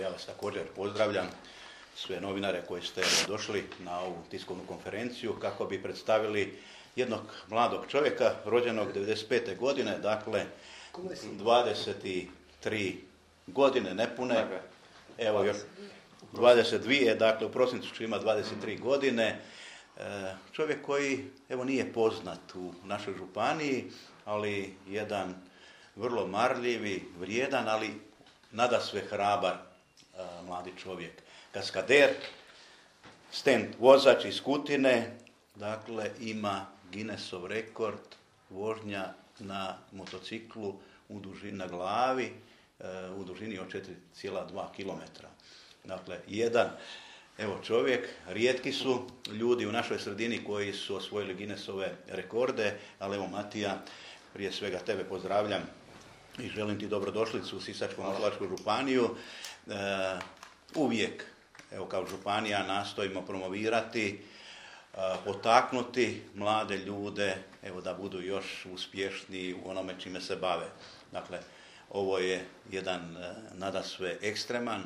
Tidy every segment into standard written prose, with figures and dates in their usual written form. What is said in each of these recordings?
Ja vas također pozdravljam, sve novinare koji ste došli na ovu tiskovnu konferenciju kako bi predstavili jednog mladog čovjeka rođenog 95. godine, dakle 23 godine nepune, evo još 22, dakle u prosincu će imati 23 godine. Čovjek koji evo nije poznat u našoj županiji, ali jedan vrlo marljivi, vrijedan, ali nadasve hrabar mladi čovjek. Kaskader, stand vozač iz Kutine, dakle ima Guinnessov rekord vožnja na motociklu na glavi u dužini od 4,2 km. Dakle, jedan čovjek, rijetki su ljudi u našoj sredini koji su osvojili Guinnessove rekorde, ali evo Matija, prije svega tebe pozdravljam i želim ti dobrodošlicu u Sisačko-moslavačku županiju. Uvijek, evo kao županija, nastojimo promovirati, potaknuti mlade ljude, evo da budu još uspješniji u onome čime se bave. Dakle, ovo je jedan nadasve ekstreman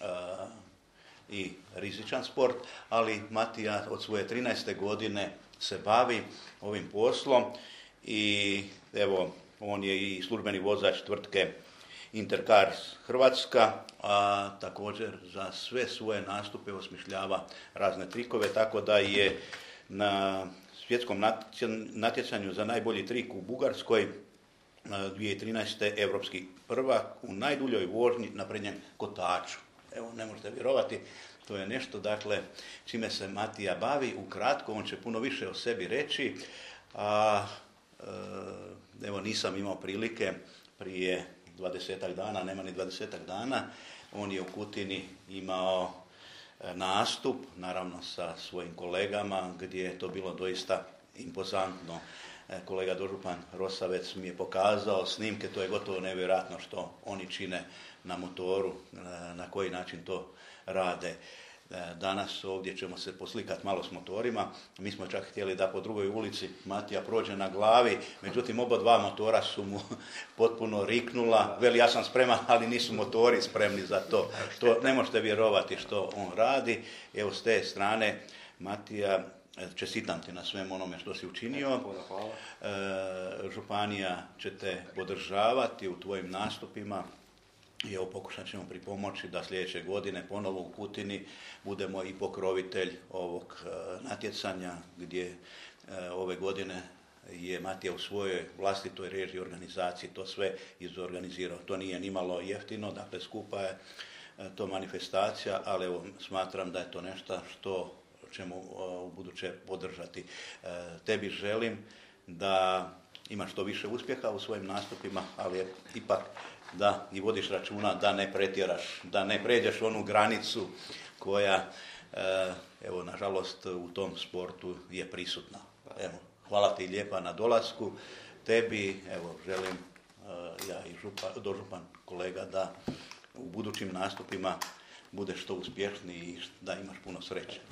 i rizičan sport, ali Matija od svoje 13. godine se bavi ovim poslom i evo, on je i službeni vozač tvrtke Intercars Hrvatska, a također za sve svoje nastupe osmišljava razne trikove, tako da je na svjetskom natjecanju za najbolji trik u Bugarskoj 2013. europski prvak u najduljoj vožnji na prednjem kotaču. Evo, ne možete vjerovati, to je nešto, dakle, čime se Matija bavi. Ukratko, on će puno više o sebi reći, a evo, nisam imao prilike prije 20-ak dana, nema ni 20-ak dana, on je u Kutini imao nastup, naravno sa svojim kolegama, gdje je to bilo doista impozantno. Kolega dožupan Rosavec mi je pokazao snimke, to je gotovo nevjerojatno što oni čine na motoru, na koji način to rade. Danas ovdje ćemo se poslikati malo s motorima. Mi smo čak htjeli da po drugoj ulici Matija prođe na glavi, međutim oba dva motora su mu potpuno riknula. Veli, ja sam spreman, ali nisu motori spremni za to. To ne možete vjerovati što on radi. Evo, s te strane, Matija, čestitam ti na svem onome što si učinio. Županija će te podržavati u tvojim nastupima. I evo, pokušat ćemo pripomoći da sljedeće godine ponovo u Kutini budemo i pokrovitelj ovog natjecanja, gdje ove godine je Matija u svojoj vlastitoj režiji organizaciji to sve izorganizirao. To nije nimalo jeftino, dakle skupa je to manifestacija, ali evo, smatram da je to nešto što ćemo u buduće podržati. Tebi želim da imaš što više uspjeha u svojim nastupima, ali ipak da i vodiš računa da ne pretjeraš, da ne pređeš onu granicu koja, evo, nažalost, u tom sportu je prisutna. Evo, hvala ti lijepa na dolasku. Tebi, evo, želim, ja i dožupan kolega, da u budućim nastupima budeš što uspješniji i da imaš puno sreće.